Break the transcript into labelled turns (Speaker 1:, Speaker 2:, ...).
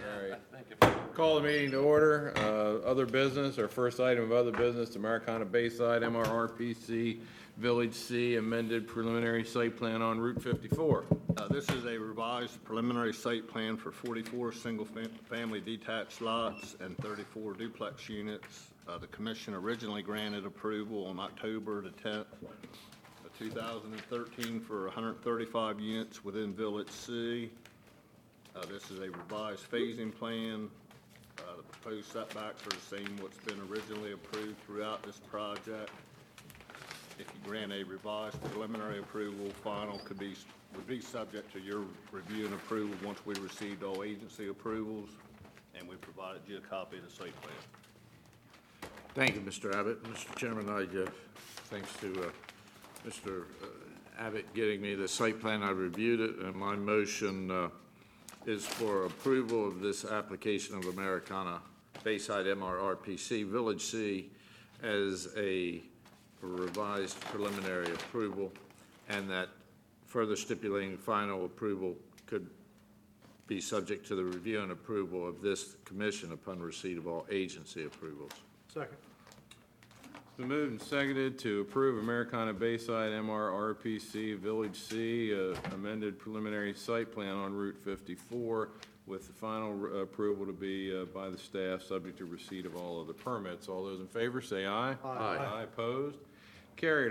Speaker 1: All right. Call the meeting to order. Other business, our first item of other business, the Americana Bayside MRRPC Village C amended preliminary site plan on Route 54.
Speaker 2: This is a revised preliminary site plan for 44 single-family detached lots and 34 duplex units. The commission originally granted approval on October the 10th of 2013 for 135 units within Village C. This is a revised phasing plan. The proposed setbacks are the same what's been originally approved throughout this project. If you grant a revised preliminary approval, final would be subject to your review and approval once we received all agency approvals, and we provided you a copy of the site plan.
Speaker 3: Thank you, Mr. Abbott. Mr. Chairman, thanks to Mr. Abbott getting me the site plan. I reviewed it, and my motion is for approval of this application of Americana Bayside MRRPC Village C as a revised preliminary approval, and that further stipulating final approval could be subject to the review and approval of this commission upon receipt of all agency approvals.
Speaker 4: Second.
Speaker 1: It's been moved and seconded to approve Americana Bayside MRRPC Village C amended preliminary site plan on Route 54 with the final approval to be by the staff subject to receipt of all of the permits. All those in favor say aye.
Speaker 4: Aye.
Speaker 1: Aye. Opposed? Carried.